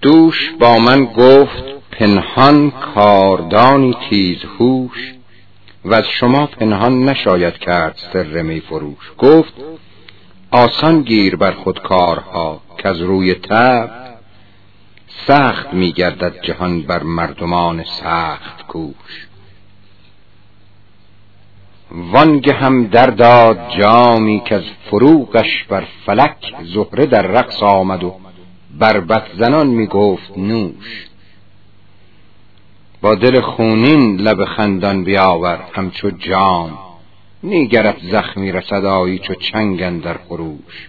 دوش با من گفت پنهان کاردانی تیز هوش، و از شما پنهان نشاید کرد سر می فروش. گفت آسان گیر بر خود کارها، که از روی طبع سخت می گردد جهان بر مردمان سخت کوش. وانگه هم در داد جامی که از فروغش بر فلک، زهره در رقص آمد و بربط زنان می گفت نوش. با دل خونین لب خندان بیاور همچو جام، نیگرت زخمی رسد آیی چو چنگ اندر خروش.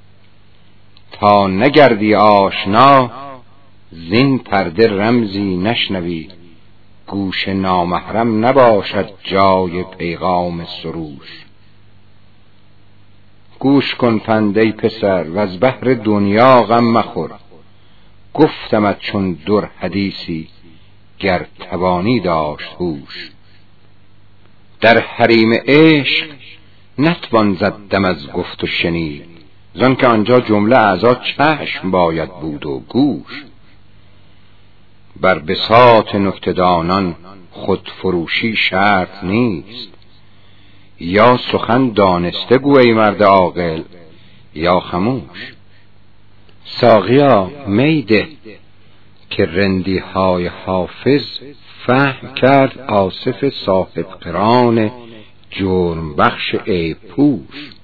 تا نگردی آشنا زین پرده رمزی نشنوی، گوش نامحرم نباشد جای پیغام سروش. گوش کن پند ای پسر و از بحر دنیا غم مخور، گفتمت چون در حدیثی گر توانی داشت هوش. در حریم عشق نتوان زد دم از گفت و شنید، زان که آنجا جمله اعضا چشم باید بود و گوش. بر بساط نکته‌دانان خودفروشی شرط نیست، یا سخن دانسته گو ای مرد عاقل یا خموش. ساقیا می ده که رندی های حافظ فهم کرد آصف صاحب قران جرم بخش عیب پوش.